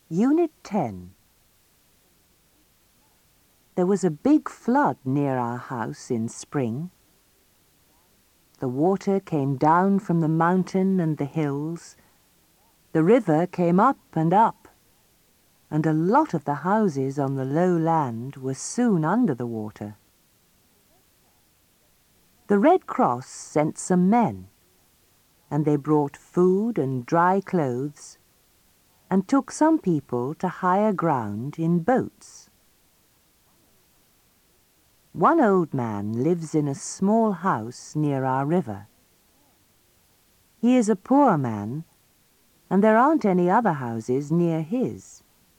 Unit 10. There was a big flood near our house in spring. The water came down from the mountain and the hills. The river came up, and a lot of the houses on the low land were soon under the water. The Red Cross sent some men, and they brought food and dry clothes, and took some people to higher ground in boats. One old man lives in a small house near our river. He is a poor man, and there aren't any other houses near his.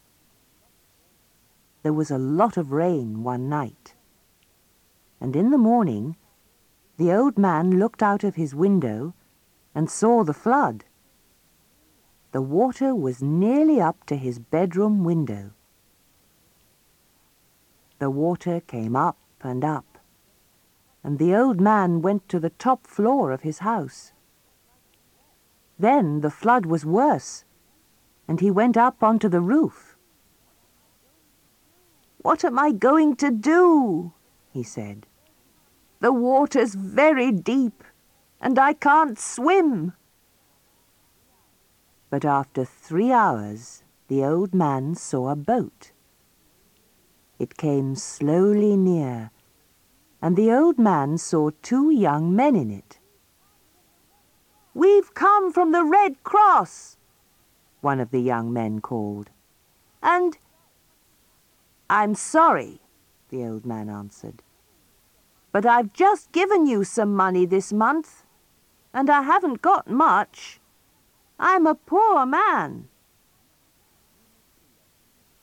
There was a lot of rain one night, and in the morning the old man looked out of his window and saw the flood. The water was nearly up to his bedroom window. The water came up, and the old man went to the top floor of his house. Then the flood was worse, and he went up onto the roof. "What am I going to do?" he said. "The water's very deep, and I can't swim." But after 3 hours, the old man saw a boat. It came slowly near, and the old man saw 2 young men in it. "We've come from the Red Cross," one of the young men called. "And—" "I'm sorry," the old man answered, "but I've just given you some money this month, and I haven't got much. I'm a poor man."